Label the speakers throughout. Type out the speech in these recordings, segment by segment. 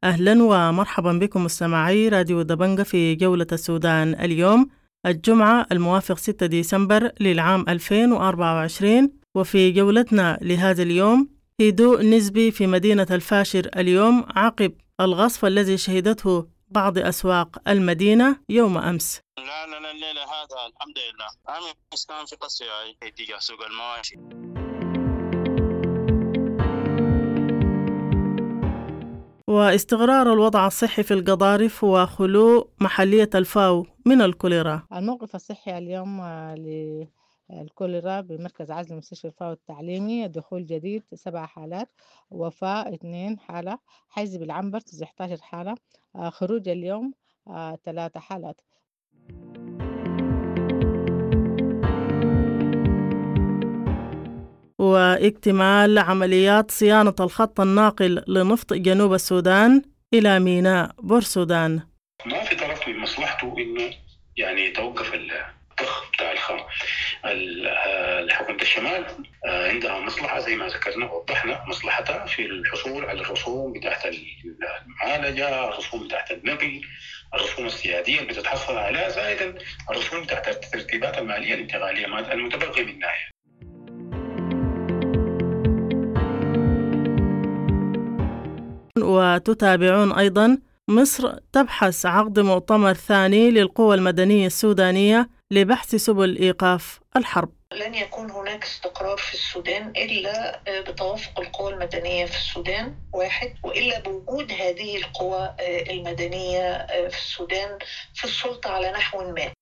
Speaker 1: أهلا ومرحبا بكم مستمعي راديو دبنجة في جولة السودان اليوم الجمعة الموافق 6 ديسمبر للعام 2024. وفي جولتنا لهذا اليوم هدوء نسبي في مدينة الفاشر اليوم عقب الغصب الذي شهدته بعض أسواق المدينة يوم أمس.
Speaker 2: لا الليلة هذا الحمد لله أمس كان في قصة تجاه سوق المواشي.
Speaker 1: واستقرار الوضع الصحي في القضارف وخلو محلية الفاو من الكوليرا.
Speaker 3: الموقف الصحي اليوم للكوليرا بمركز عزل مستشفى الفاو التعليمي دخول جديد 7 حالات، وفاة 2 حالة، حجز بالعنبر 19 حالة، خروج اليوم 3 حالات.
Speaker 1: واكتمال عمليات صيانة الخط الناقل لنفط جنوب السودان إلى ميناء بورسودان.
Speaker 4: ما في طرف من مصلحته إنه يعني يتوقف الضخ بتاع الخام. حكومة الشمال عندها مصلحة زي ما ذكرنا ووضحنا مصلحتها في الحصول على الرسوم بتاعت المعالجة، الرسوم بتاعت النقل، الرسوم السيادية اللي بتتحصل عليها، زائدا الرسوم بتاعت الترتيبات المالية الانتقالية المتبقي منها.
Speaker 1: وتتابعون أيضا مصر تبحث عقد مؤتمر ثاني للقوى المدنية السودانية لبحث سبل إيقاف الحرب.
Speaker 5: لن يكون هناك استقرار في السودان إلا بتوافق القوى المدنية في السودان واحد، وإلا بوجود هذه القوى المدنية في السودان في السلطة على نحو ما.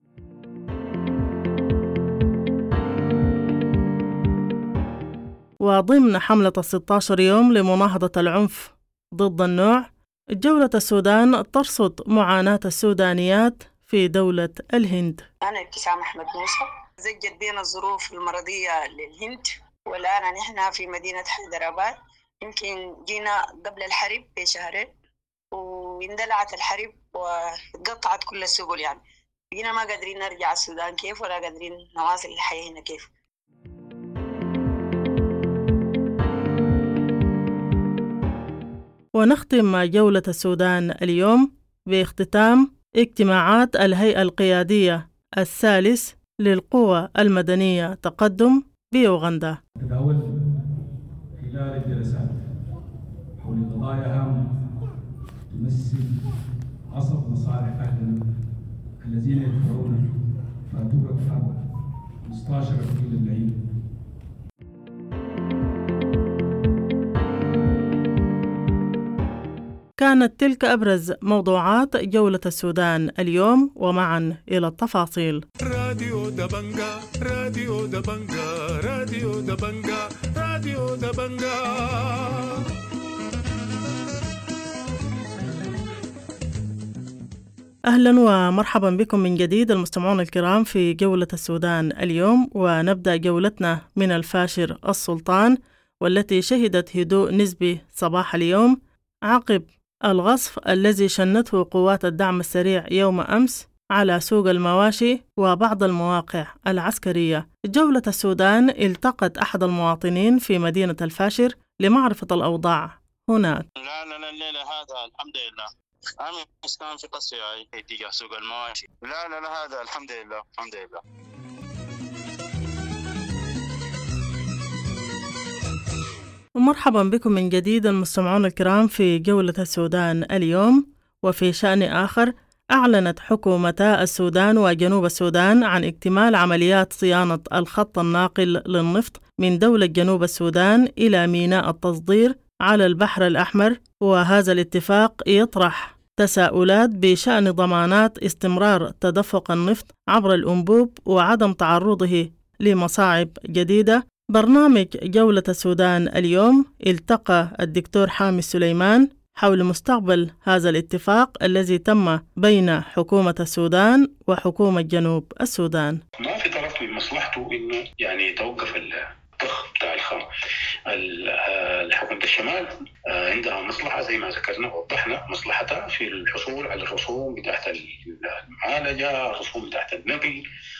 Speaker 1: وضمن حملة 16 يوم لمناهضة العنف ضد النوع، جولة السودان ترصد معاناة السودانيات في دولة الهند.
Speaker 6: أنا ابتسام أحمد موسى. زجت بين الظروف المرضية للهند، والآن نحن في مدينة حيدراباد. يمكن جينا قبل الحرب بشهرين واندلعت الحرب وقطعت كل السبل، يعني جينا ما قادرين نرجع السودان كيف ولا قادرين نواصل الحياة هنا كيف.
Speaker 1: ونختم جولة السودان اليوم باختتام اجتماعات الهيئة القيادية الثالث للقوى المدنية تقدم بأوغندا.
Speaker 7: تداولت خلال الجلسات حول قضايا هامة تمثل عصب مصالح أهلنا الذين يدفعون فاتورة حرب 15 أبريل العيد.
Speaker 1: كانت تلك أبرز موضوعات جولة السودان اليوم، ومعا إلى التفاصيل.
Speaker 8: راديو دبنجة راديو دبنجة راديو دبنجة راديو دبنجة.
Speaker 1: أهلا ومرحبا بكم من جديد المستمعون الكرام في جولة السودان اليوم، ونبدأ جولتنا من الفاشر السلطان، والتي شهدت هدوء نسبي صباح اليوم عقب الغصب الذي شنته قوات الدعم السريع يوم أمس على سوق المواشي وبعض المواقع العسكرية. جولة السودان التقت أحد المواطنين في مدينة الفاشر لمعرفة الأوضاع هناك.
Speaker 2: لا الليلة هذا الحمد لله أمس كان في قصة تجاه سوق المواشي. لا هذا الحمد لله.
Speaker 1: ومرحبا بكم من جديد المستمعون الكرام في جولة السودان اليوم. وفي شأن آخر، أعلنت حكومتا السودان وجنوب السودان عن اكتمال عمليات صيانة الخط الناقل للنفط من دولة جنوب السودان إلى ميناء التصدير على البحر الأحمر. وهذا الاتفاق يطرح تساؤلات بشأن ضمانات استمرار تدفق النفط عبر الأنبوب وعدم تعرضه لمصاعب جديدة. برنامج جولة السودان اليوم التقى الدكتور حامي السليمان حول مستقبل هذا الاتفاق الذي تم بين حكومة السودان وحكومة جنوب السودان.
Speaker 4: ما في طرف من مصلحته إنه يعني يتوقف الضخ بتاع الخام. حكومة الشمال عندها مصلحة زي ما ذكرنا ووضحنا مصلحتها في الحصول على الرسوم بتاعت المعالجة، الرسوم بتاعت النقل،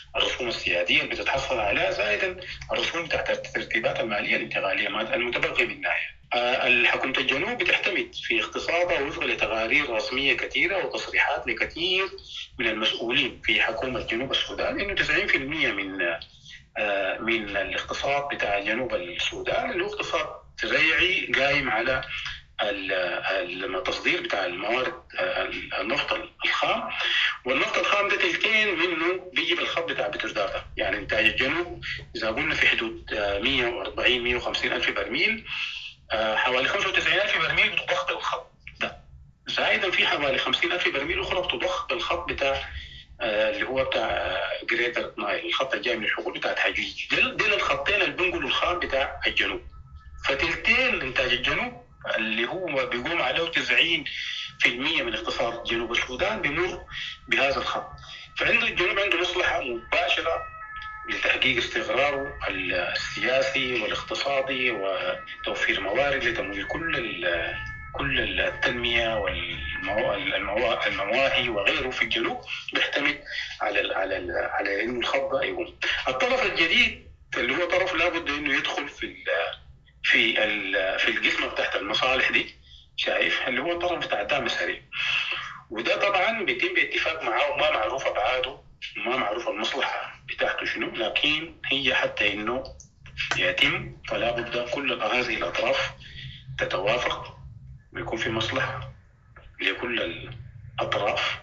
Speaker 4: الرسوم السيادية اللي بتتحصل عليها، زائدا الرسوم بتاعت الترتيبات المالية الانتقالية المتبقي منها. حكومة الجنوب بتعتمد في اقتصادها وفق لتقارير رسمية كثيرة وتصريحات لكثير من المسؤولين في حكومة جنوب السودان إنه 90% من الاقتصاد بتاع جنوب السودان اللي هو اقتصاد زراعي قايم على التصدير بتاع الموارد النفط الخام، والنفط الخام ده تلتين منه بيجي بالخط بتاع بترداتا. يعني انتاج الجنوب اذا قلنا في حدود 140-150 الف برميل، حوالي 95 الف برميل بتضخ بالخط ده، زائدا في حوالي 50 الف برميل اخرى بتضخ بالخط بتاع اللي هو بتاع جريتر نايل، الخط الجاي من الحقول بتاعت حجيج. دول الخطين اللي بينقلوا الخام بتاع الجنوب. فتلتين انتاج الجنوب اللي هو بيقوم عليه 90% من اقتصاد جنوب السودان بيمر بهذا الخط. فعند الجنوب عنده مصلحة مباشرة لتحقيق استقراره السياسي والاقتصادي وتوفير موارد لتمويل كل التنمية والمواهي وغيره في الجنوب، بيعتمد على انه الخط ده يقوم. الطرف الجديد اللي هو طرف لابد انه يدخل في القسمة بتاعت المصالح دي، شايف اللي هو الطرف بتاع الدعم السريع، وده طبعا بيتم باتفاق معاه وما معروف ابعاده وما معروف المصلحة بتاعته شنو، لكن هي حتى انه يتم فلا بد كل هذه الاطراف تتوافق ويكون في مصلحة لكل الأطراف.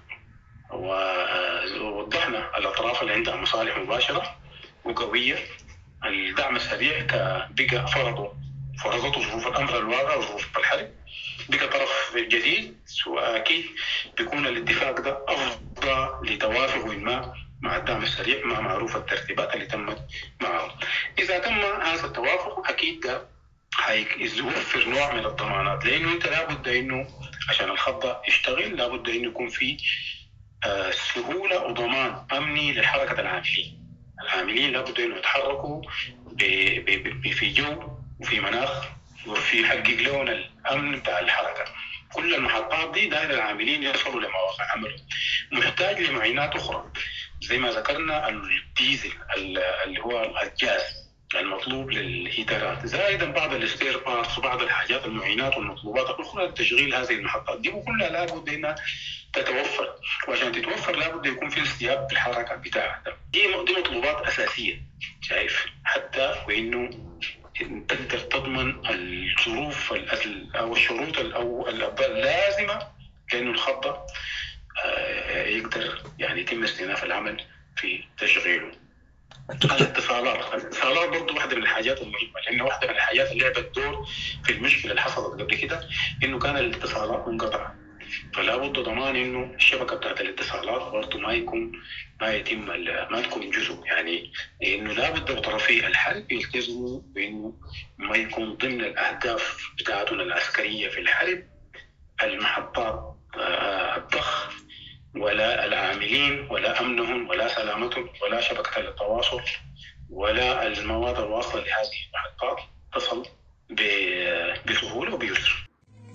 Speaker 4: ووضحنا الأطراف اللي عندها مصالح مباشرة وقوية. الدعم السريع بقى فرضته ظروف الأمر الواقع وظروف الحرب، بقى طرف جديد، وأكيد بيكون الاتفاق ده أفضل لتوافق ما مع الدعم السريع ما معروف الترتيبات اللي تمت معه. إذا تم هذا التوافق أكيد ده هيوفر نوع من الضمانات، لأنه أنت لابد إنه عشان الخط يشتغل لابد إنه يكون في سهولة وضمان أمني لحركة العاملين لابد إنه يتحركوا في جو وفي مناخ وفي يحقق لهم الأمن بتاع الحركة. كل المحطات دي داير العاملين يصلوا لمواقع عملهم، محتاج لمعينات أخرى زي ما ذكرنا الديزل اللي هو الجاز المطلوب للهيترات، زائدا بعض السبير بارتس وبعض الحاجات المعينات والمطلوبات الأخرى لتشغيل هذه المحطات دي، وكلها لابد إنها تتوفر، وعشان تتوفر لابد يكون في استيعاب بالحركة بتاعها. دي مطلوبات أساسية، شايف، حتى وإنه تقدر تضمن الظروف أو الشروط اللازمة لأنه الخط يقدر يعني يتم استئناف العمل في تشغيله. الاتصالات برضو واحدة من الحاجات المهمة، لأن واحدة من الحاجات اللي لعبت دور في المشكلة اللي حصلت قبل كده إنه كان الاتصالات منقطعة، فلا بد ضمان إنه الشبكة بتاعت الاتصالات برضو ما تكون جزء، يعني إنه لا بد بطرفي الحرب يلتزموا بإنه ما يكون ضمن الأهداف بتاعتنا العسكرية في الحرب المحطات الضخ ولا العاملين ولا أمنهم ولا سلامتهم ولا شبكة التواصل ولا المواد الواصلة لهذه المحطات تصل بسهولة وبيسر.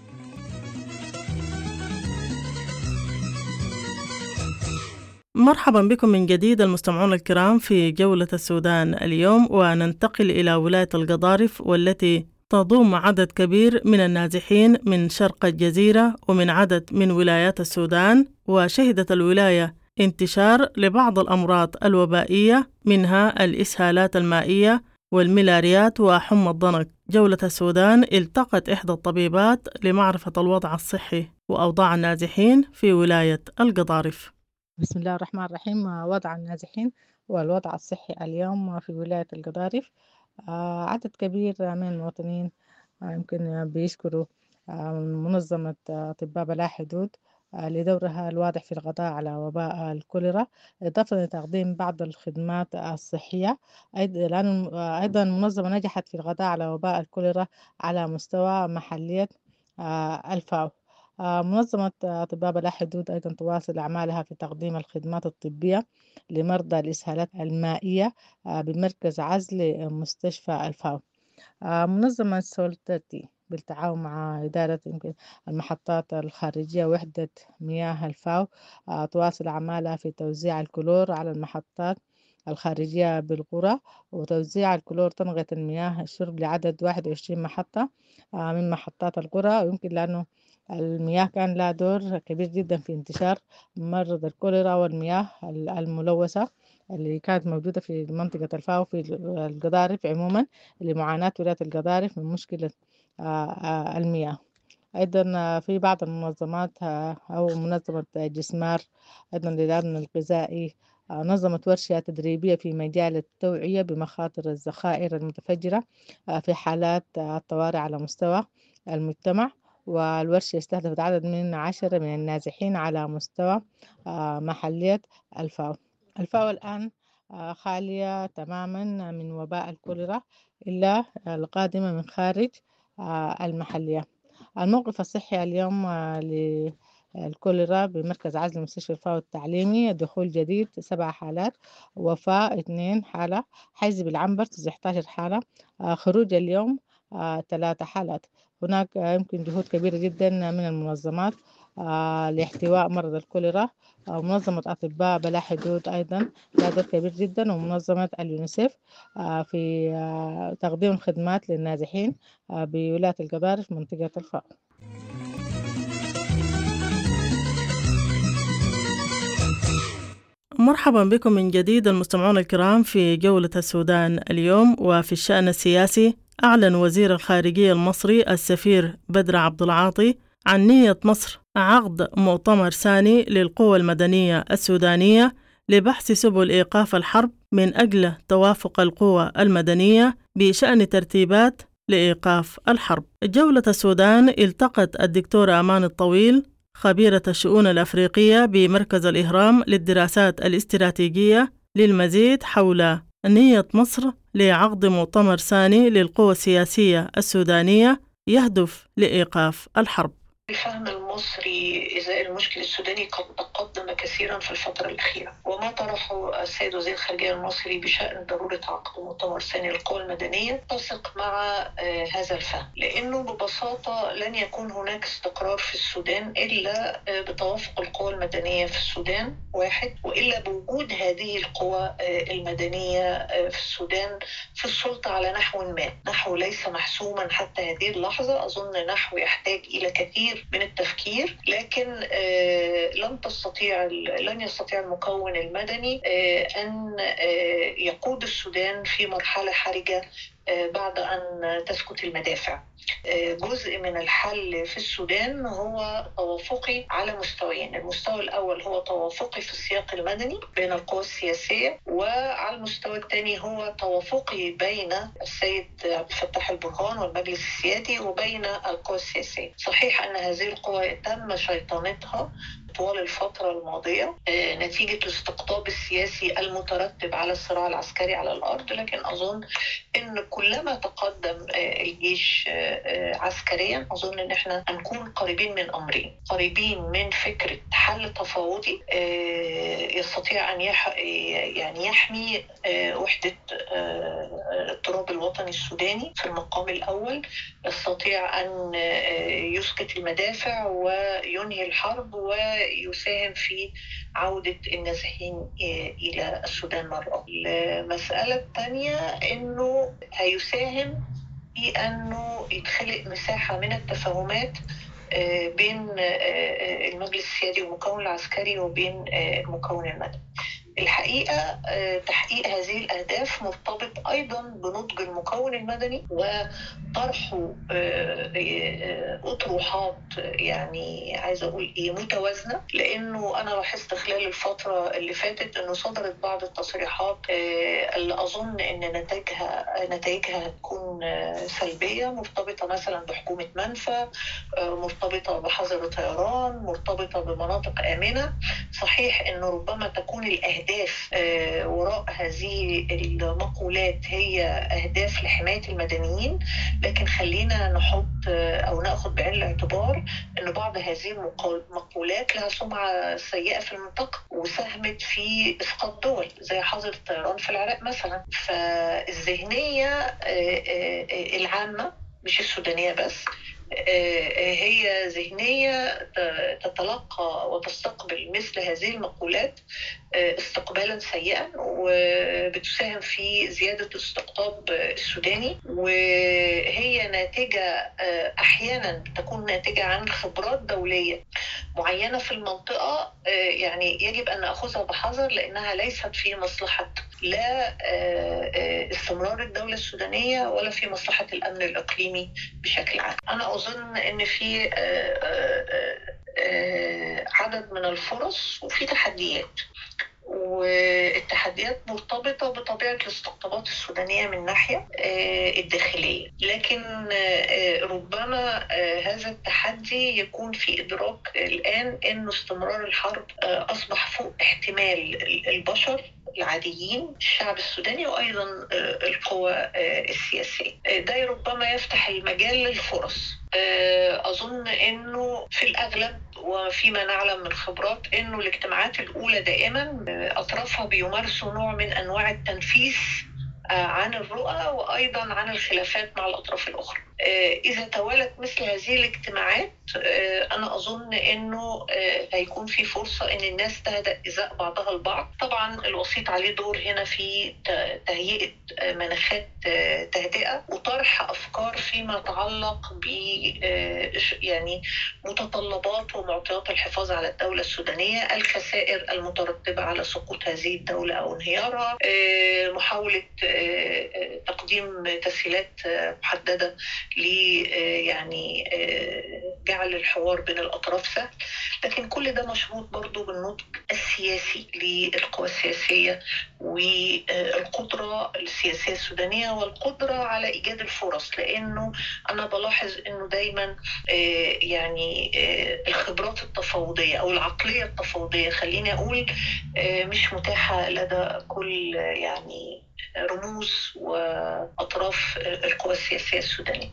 Speaker 1: مرحبا بكم من جديد المستمعون الكرام في جولة السودان اليوم، وننتقل إلى ولاية القضارف والتي تضم عدد كبير من النازحين من شرق الجزيرة ومن عدد من ولايات السودان. وشهدت الولاية انتشار لبعض الأمراض الوبائية منها الإسهالات المائية والملاريات وحمى الضنك. جولة السودان التقت إحدى الطبيبات لمعرفة الوضع الصحي وأوضاع النازحين في ولاية القضارف.
Speaker 3: بسم الله الرحمن الرحيم. وضع النازحين والوضع الصحي اليوم في ولاية القضارف. عدد كبير من المواطنين يمكن بيشكروا منظمة أطباء بلا حدود لدورها الواضح في القضاء على وباء الكوليرا، إضافة لتقديم بعض الخدمات الصحية. أيضا المنظمة نجحت في القضاء على وباء الكوليرا على مستوى محلية الفاو. منظمة أطباء بلا حدود أيضا تواصل أعمالها في تقديم الخدمات الطبية لمرضى الإسهالات المائية بمركز عزل مستشفى الفاو. منظمة سولترتي بالتعاون مع إدارة يمكن المحطات الخارجية وحدة مياه الفاو تواصل أعمالها في توزيع الكلور على المحطات الخارجية بالقرى، وتوزيع الكلور تنقية المياه الشرب لعدد 21 محطة من محطات القرى. ويمكن لأنه المياه كان لها دور كبير جدا في انتشار مرض الكوليرا والمياه الملوثة اللي كانت موجودة في منطقة الفاو في القضارف عموما، لمعاناة ولاية القضارف من مشكلة المياه. أيضا في بعض المنظمات أو منظمة جسمار أيضا للأمن الغذائي نظمت ورشة تدريبية في مجال التوعية بمخاطر الذخائر المتفجرة في حالات الطوارئ على مستوى المجتمع. والورشة استهدفت عدد من 10 من النازحين على مستوى محلية الفاو. الفاو الآن خالية تماما من وباء الكوليرا إلا القادمة من خارج المحلية. الموقف الصحي اليوم للكوليرا بمركز عزل مستشفى الفاو التعليمي: دخول جديد 7 حالات، وفاة 2 حالة، حجز بالعنبر 19 حالة، خروج اليوم 3 حالات. هناك يمكن جهود كبيرة جدا من المنظمات لاحتواء مرض الكوليرا. منظمة أطباء بلا حدود أيضا لها دور كبير جدا، ومنظمة اليونيسيف في تقديم الخدمات للنازحين بولاية القضارف منطقة الفاو.
Speaker 1: مرحبا بكم من جديد المستمعون الكرام في جولة السودان اليوم. وفي الشأن السياسي، أعلن وزير الخارجية المصري السفير بدر عبد العاطي عن نية مصر عقد مؤتمر ثاني للقوى المدنية السودانية لبحث سبل إيقاف الحرب من أجل توافق القوى المدنية بشأن ترتيبات لإيقاف الحرب. جولة السودان التقت الدكتورة أمان الطويل خبيرة الشؤون الأفريقية بمركز الإهرام للدراسات الاستراتيجية للمزيد حول نية مصر لعقد مؤتمر ثاني للقوى السياسية السودانية يهدف لإيقاف الحرب.
Speaker 5: الفهم المصري إزاء المشكل السوداني قد تقدم كثيرا في الفترة الأخيرة، وما طرحه السيد وزير الخارجية المصري بشأن ضرورة عقد مؤتمر ثاني للقوى المدنية تتسق مع هذا الفهم، لأنه ببساطة لن يكون هناك استقرار في السودان إلا بتوافق القوى المدنية في السودان واحد، وإلا بوجود هذه القوى المدنية في السودان في السلطة على نحو ليس محسوما حتى هذه اللحظة. أظن نحو يحتاج إلى كثير من التفكير، لكن لن يستطيع المكون المدني أن يقود السودان في مرحلة حرجة بعد أن تسكت المدافع. جزء من الحل في السودان هو توافقي على مستويين: المستوى الأول هو توافقي في السياق المدني بين القوى السياسية، وعلى المستوى الثاني هو توافقي بين السيد عبد الفتاح البرهان والمجلس السيادي وبين القوى السياسية. صحيح أن هذه القوى تم شيطنتها طوال الفترة الماضية نتيجة الاستقطاب السياسي المترتب على الصراع العسكري على الأرض، لكن أظن أن كلما تقدم الجيش عسكريا أظن أن احنا هنكون قريبين من أمرين: قريبين من فكرة حل تفاوضي يستطيع أن يحمي وحدة التراب الوطني السوداني في المقام الأول، يستطيع أن يسكت المدافع وينهي الحرب ويساهم في عودة النازحين إلى السودان مرة. المسألة الثانية أنه هيساهم في أنه يتخلق مساحة من التفاهمات بين المجلس السيادي والمكون العسكري وبين المكون المدني. الحقيقة تحقيق هذه الأهداف مرتبط أيضا بنضج المكون المدني وطرحه أطروحات عايزة أقول متوازنة، لأنه أنا لاحظت خلال الفترة اللي فاتت أنه صدرت بعض التصريحات اللي أظن أن نتائجها هتكون سلبية، مرتبطة مثلا بحكومة منفى، مرتبطة بحظر طيران، مرتبطة بمناطق آمنة. صحيح أنه ربما تكون الأهداف وراء هذه المقولات هي أهداف لحماية المدنيين، لكن خلينا نحط أو نأخذ بعين الاعتبار أن بعض هذه المقولات لها سمعة سيئة في المنطقة وساهمت في إسقاط دول زي حظر الطيران في العراق مثلا. فالذهنية العامة مش السودانية بس هي ذهنية تتلقى وتستقبل مثل هذه المقولات استقبالا سيئا، وبتساهم في زيادة الاستقطاب السوداني، وهي ناتجة أحيانا تكون ناتجة عن خبرات دولية معينة في المنطقة، يعني يجب أن نأخذها بحذر لأنها ليست في مصلحة لا استمرار الدولة السودانية ولا في مصلحة الأمن الإقليمي بشكل عام. أنا أظن أن في عدد من الفرص وفي تحديات، والتحديات مرتبطة بطبيعة الاستقطابات السودانية من ناحية الداخلية، لكن ربما هذا التحدي يكون في إدراك الآن أن استمرار الحرب أصبح فوق احتمال البشر العاديين، الشعب السوداني، وأيضا القوى السياسية. ده ربما يفتح المجال للفرص. أظن أنه في الأغلب وفيما نعلم من خبرات أنه الاجتماعات الأولى دائما أطرافها بيمارسوا نوع من أنواع التنفيذ عن الرؤى وأيضا عن الخلافات مع الأطراف الأخرى. إذا توالت مثل هذه الاجتماعات أنا أظن أنه هيكون في فرصة أن الناس تهدأ إزاء بعضها البعض. طبعا الوسيط عليه دور هنا في تهيئة مناخات تهدئة وطرح أفكار فيما يتعلق ب يعني متطلبات ومعطيات الحفاظ على الدولة السودانية، الخسائر المترتبة على سقوط هذه الدولة أو انهيارها، محاولة تقديم تسهيلات محددة يعني جعل الحوار بين الأطراف سهل. لكن كل ده مشروط برضو بالنطق السياسي للقوى السياسية والقدرة السياسية السودانية والقدرة على إيجاد الفرص، لأنه أنا بلاحظ أنه دايما يعني الخبرات التفاوضية أو العقلية التفاوضية خليني أقول مش متاحة لدى كل يعني رموز وأطراف القوى السياسية السودانية.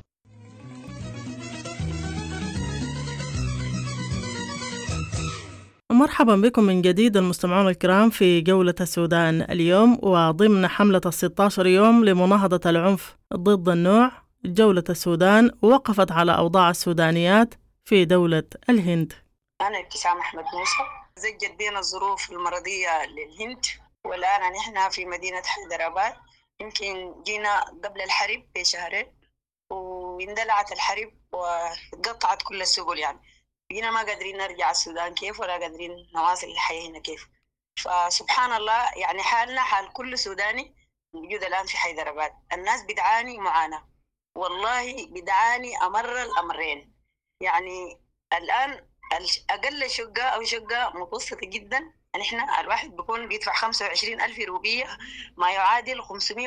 Speaker 1: مرحبا بكم من جديد المستمعون الكرام في جولة السودان اليوم، وضمن حملة 16 يوم لمناهضة العنف ضد النوع. جولة السودان وقفت على أوضاع السودانيات في دولة الهند.
Speaker 6: أنا ابتسام أحمد موسى. زجت بين الظروف المرضية للهند، والآن نحن في مدينة حيدراباد. يمكن جينا قبل الحرب بشهرين واندلعت الحرب واتقطعت كل السبل، يعني بقينا ما قادرين نرجع السودان كيف ولا قادرين نواصل الحياة هنا كيف. فسبحان الله يعني حالنا حال كل سوداني موجود الآن في حيدراباد. الناس بتعاني معاناة، والله بتعاني أمر الأمرين. يعني الآن أقل شقة أو شقة متوسطة جدا، يعني إحنا الواحد بيكون بيدفع 25,000 روبية، ما يعادل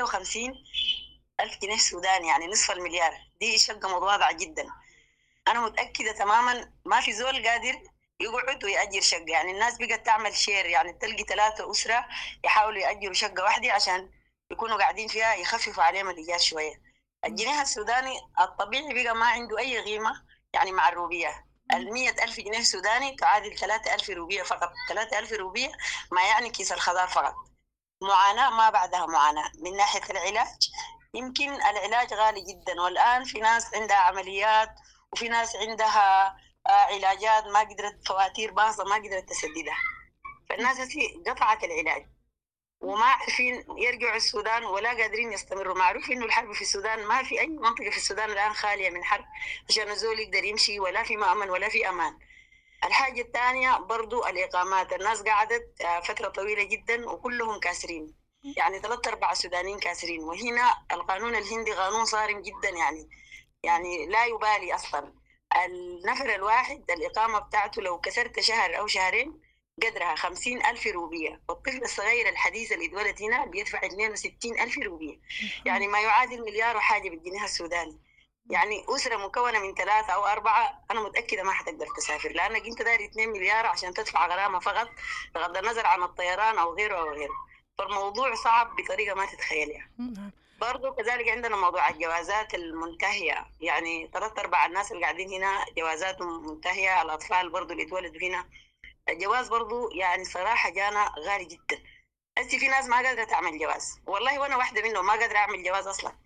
Speaker 6: 550,000 جنيه سوداني، يعني نصف المليار. دي شقة متواضعة جدا. أنا متأكدة تماما ما في زول قادر يقعد ويأجر شقة. يعني الناس بقت تعمل شير، يعني تلقي 3 أسرة يحاولوا يأجروا شقة واحدة عشان يكونوا قاعدين فيها، يخففوا عليهم الإيجار شوية. الجنيه السوداني الطبيعي بقى ما عنده أي قيمة يعني مع الروبية. 100,000 جنيه سوداني تعادل 3,000 روبية فقط. 3,000 روبية ما يعني كيس الخضار فقط. معاناة ما بعدها معاناة. من ناحية العلاج، يمكن العلاج غالي جدا، والآن في ناس عندها عمليات وفي ناس عندها علاجات ما قدرت، فواتير باصة ما قدرت تسددها. فالناس قطعت العلاج وما عارفين يرجعوا السودان ولا قادرين يستمروا. معروف إنه الحرب في السودان، ما في أي منطقة في السودان الآن خالية من حرب عشان الزول يقدر يمشي، ولا في مأمن ولا في أمان. الحاجة الثانية برضو الإقامات. الناس قعدت فترة طويلة جدا وكلهم كاسرين، يعني 3/4 سودانيين كاسرين. وهنا القانون الهندي قانون صارم جدا، يعني لا يبالي أصلا. النفر الواحد الإقامة بتاعته لو كسرت شهر أو شهرين قدرها 50,000 روبية، والطفل الصغير الحديث اللي اتولد هنا بيدفع 62,000 روبية، يعني ما يعادل مليار وحاجة بالجنيه السوداني. يعني أسرة مكونة من 3 أو 4 أنا متأكدة ما حتقدر تسافر، لأنك أنت داري 2 مليار عشان تدفع غرامة فقط بغض النظر عن الطيران أو غيره أو غيره. فالموضوع صعب بطريقة ما تتخيلها. برضو كذلك عندنا موضوع الجوازات المنتهية، يعني 3/4 الناس اللي قاعدين هنا جوازاتهم منتهية. الأطفال برضو اللي اتولدوا هنا الجواز برضو يعني صراحة جانا غالي جدا. في ناس ما قادرة تعمل جواز، والله وأنا واحدة منهم ما قادرة أعمل جواز أصلا.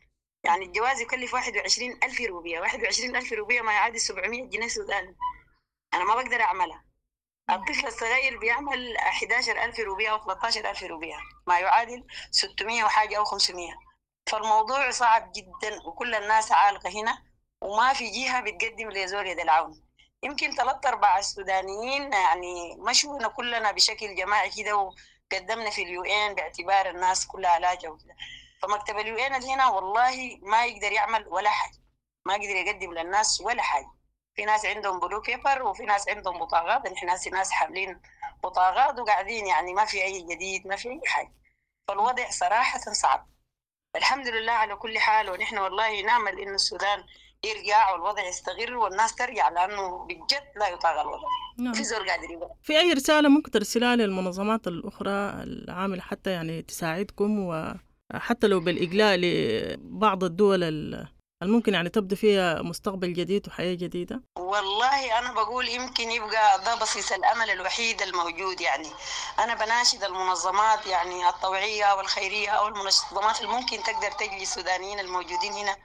Speaker 6: يعني الجواز يكلف 21,000 روبية. 21,000 روبية ما يعادل 700 جنيه سوداني. أنا ما بقدر أعملها. الطفل الصغير بيعمل 11,000 روبية أو 13,000 روبية، ما يعادل 600 وحاجة أو 500. فالموضوع صعب جدا، وكل الناس عالقة هنا، وما في جهة بتقدم لزول يد العون. يمكن 3-4 السودانيين يعني مشونا كلنا بشكل جماعي كده، وقدمنا في UN باعتبار الناس كلها لاجئة وكده. فمكتب UN اللي هنا والله ما يقدر يعمل ولا حاجة، ما يقدر يقدم للناس ولا حاجة. في ناس عندهم بلو بيبر، وفي ناس عندهم بطاقات، نحن ناس حاملين بطاقات وقاعدين يعني ما في أي جديد، ما في أي حاجة. فالوضع صراحة صعب. الحمد لله على كل حال، ونحن والله نعمل إنه السودان يرجع والوضع يستقر والناس ترجع، لأنه بجد لا يطاق الوضع.
Speaker 1: نعم.
Speaker 6: في زول قادر يقول.
Speaker 1: في أي رسالة ممكن ترسلها للمنظمات الأخرى العاملة حتى يعني تساعدكم، وحتى لو بالإجلاء لبعض الدول الممكن يعني تبدو فيها مستقبل جديد وحياة جديدة؟
Speaker 6: والله أنا بقول يمكن يبقى ده بصيص الأمل الوحيد الموجود. يعني أنا بناشد المنظمات يعني الطوعية والخيرية أو المنظمات اللي ممكن تقدر تجلي السودانيين الموجودين هنا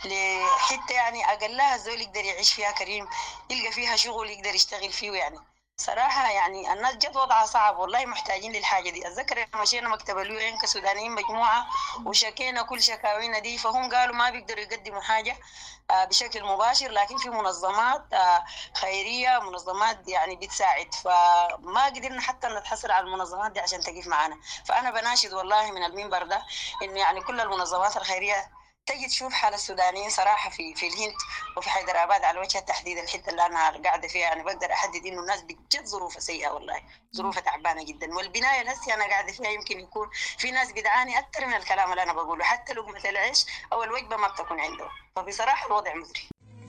Speaker 6: لحتى يعني أقلها الزول يقدر يعيش فيها كريم، يلقى فيها شغل يقدر يشتغل فيه. يعني صراحة يعني الناس جد وضعها صعب والله، محتاجين للحاجة دي. أتذكر مشينا مكتب UN كسودانيين مجموعة وشكينا كل شكاوينا دي، فهم قالوا ما بيقدروا يقدموا حاجة بشكل مباشر، لكن في منظمات خيرية، منظمات يعني بتساعد. فما قدرنا حتى نتحصل على المنظمات دي عشان تقف معنا. فأنا بناشد والله من المنبر ده إنه يعني كل المنظمات الخيرية تجي تشوف حال السودانيين صراحة في الهند وفي حيدرآباد على وجه التحديد، الحتة اللي أنا قاعدة فيها. أنا بقدر أحدد إنه الناس بجد ظروفها سيئة والله، ظروفها تعبانة جدا. والبناية الهسي أنا قاعدة فيها يمكن يكون في ناس بتعاني أكثر من الكلام اللي أنا بقوله، حتى لقمة العيش أو الوجبة ما بتكون عندهم. فبصراحة الوضع مزري.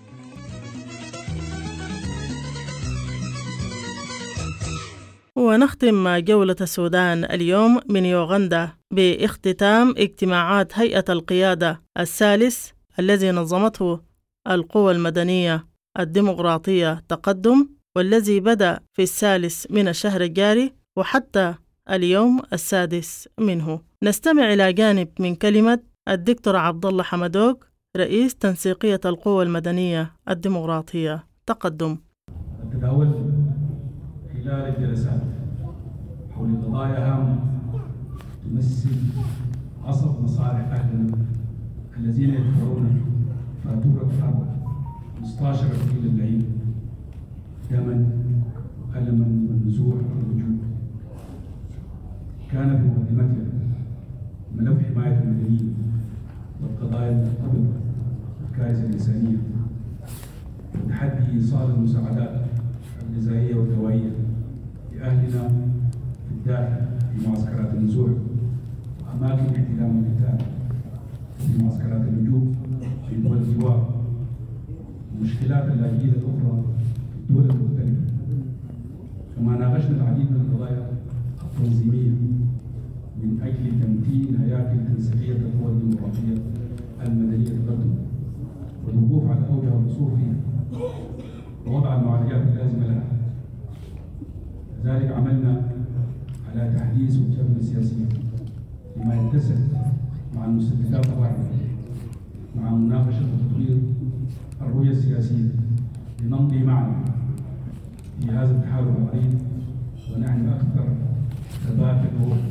Speaker 1: ونختم جولة السودان اليوم من يوغندا باختتام اجتماعات هيئة القيادة الثالث الذي نظمته القوى المدنية الديمقراطية تقدم، والذي بدأ في 3 من الشهر الجاري وحتى اليوم 6 منه. نستمع إلى جانب من كلمة الدكتور عبد الله حمدوك رئيس تنسيقية القوى المدنية الديمقراطية تقدم.
Speaker 7: تداولت خلال الجلسات حول قضايا هامة تمثل عصب مصالح أهلنا الذين يدفعون فاتورة حرب 15 أبريل اللعين دما ألما ونزوع والوجوع. كان في مقدمتها ملف حماية المدنيين والقضايا المرتبطة بالكارثة الإنسانية وتحدي إيصال المساعدات الغذائية والدوائية لأهلنا في الداخل في معسكرات النزوع وأماكن احتلال القتال وفي معسكرات اللجوء في دول الجوار، ومشكلات اللاجئين الأخرى في الدول المختلفة. كما ناقشنا العديد من القضايا التنظيمية من أجل تمكين هياكل تنسيقية القوى الديمقراطية المدنية تقدم والوقوف على أوجه القصور فيها ووضع المعالجات اللازمة لها. لذلك عملنا على تحديث الجبهة السياسية لما يتسق مع المستهدفات الراهنة، مع مناقشة وتطوير الرؤية السياسية لنمضي معا في هذا التحالف العريض ونحن أكثر ثباتا وروحا.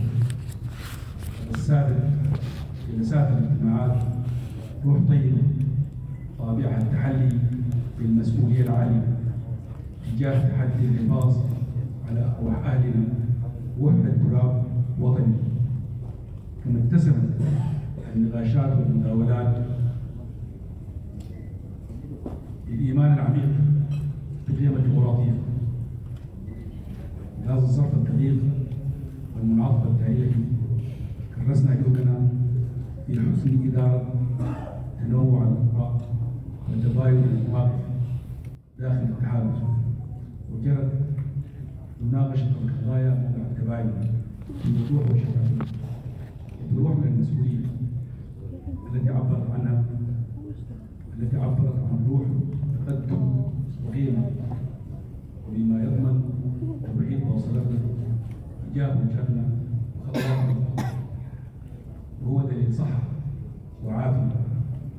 Speaker 7: جلسات الاجتماعات روح طيبة طابعها التحلي بالمسؤولية العالية تجاه تحدي الحفاظ على أرواح أهلنا ووحدة تراب وطني. كما اتسمت النقاشات والمداولات بالإيمان العميق بقيم الديمقراطية. بهذا الظرف الدقيق والمنعطف التاريخي كرسنا جهدنا في حسن إدارة تنوع الآراء وتباين المواقف داخل التحالف، وجرت مناقشة القضايا موضع التباين بوضوح وشفافية وبروح من المسؤولية التي عبرت عن روح تقدم وقيمة، وبما يضمن توحيد وصلتنا تجاه وجهتنا وخطواتنا، وهو دليل صحة وعافية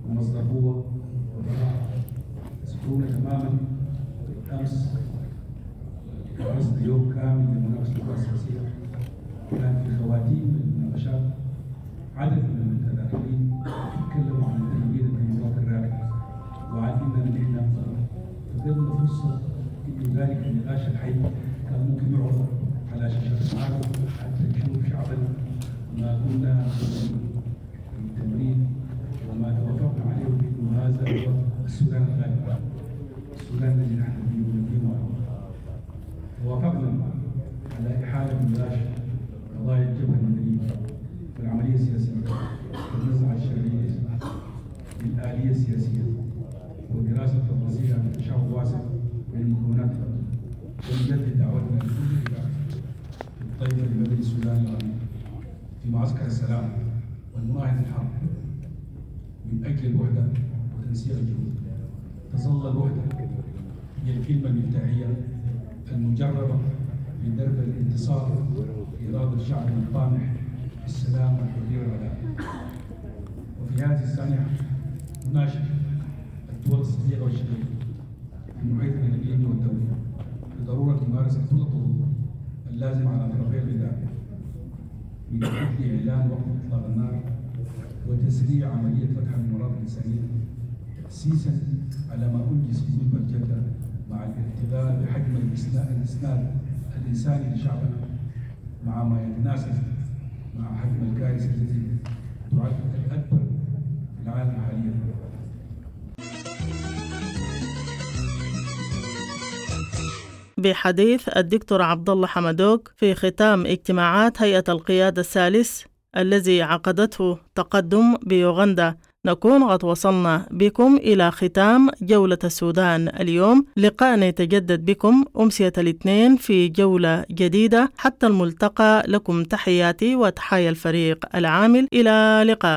Speaker 7: ومصدر قوة وفرح. تذكرون تماما أمس كرست يوم كامل لمناقشة القضايا السياسية، كان في خواتيم المناقشات عدد من المتداخلين تكلموا عن تنمية الديمقراطية الراقية، وعدنا من هنا فقدنا فرصة إنه ذلك النقاش الحي كان ممكن يعرض على شاشة العالم حتى يشوف شعبنا ما كنا في التمرين وما توافقنا عليه بأنه هذا هو السودان الغالب، السودان الذي نحن فيه ونقيم. ووافقنا على إحالة نقاش قضايا الجبهة المدنية والعملية السياسية والنزعة الشرعية للآلية السياسية ودراسة تفاصيل عن التشابه الواسع بين المكونات، ونجدد دعوتنا لكل الطيبة لبلد السودان العظيم في معسكر السلام والمناهضة الحرب من أجل الوحدة وتنسيق الجهود. تظل الوحدة هي الكلمة المفتاحية المجربة لدرب الانتصار لإرادة شعبنا الطامح في السلام والحرية والعدالة. وفي هذه السنة نناشد الدول الصديقة والشقيقة في محيطنا الإقليمي والدولي بضرورة ممارسة كل الطرق اللازمة على طرفي البلاد من أجل إعلان وقف إطلاق النار وتسريع عملية فتح المناطق الإنسانية، تأسيسا على ما أنجز في جنوب الجدة مع الارتباط بحجم الإسناد الإنساني لشعبنا مع ما يتناسب مع حجم الكارثة التي تعد الأكبر في العالم حاليا.
Speaker 1: بحديث الدكتور عبد الله حمدوك في ختام اجتماعات هيئة القيادة الثالث الذي عقدته تقدم بيوغندا، نكون قد وصلنا بكم إلى ختام جولة السودان اليوم. لقاءنا يتجدد بكم أمسية الاثنين في جولة جديدة. حتى الملتقى، لكم تحياتي وتحايا الفريق العامل. إلى لقاء.